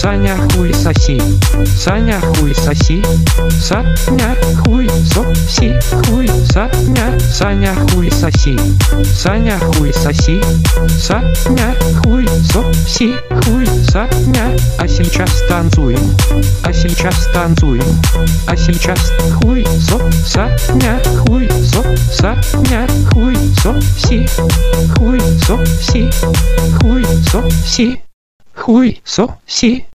Саня хуй соси, Саня хуй соси, Саня хуй соси, хуй Саня, Саня хуй соси, Саня хуй соси, Саня хуй соси, хуй Саня. А сейчас танцуем, а сейчас танцуем, а сейчас хуй Саня хуй Саня хуй соси, хуй соси, хуй соси, хуй соси.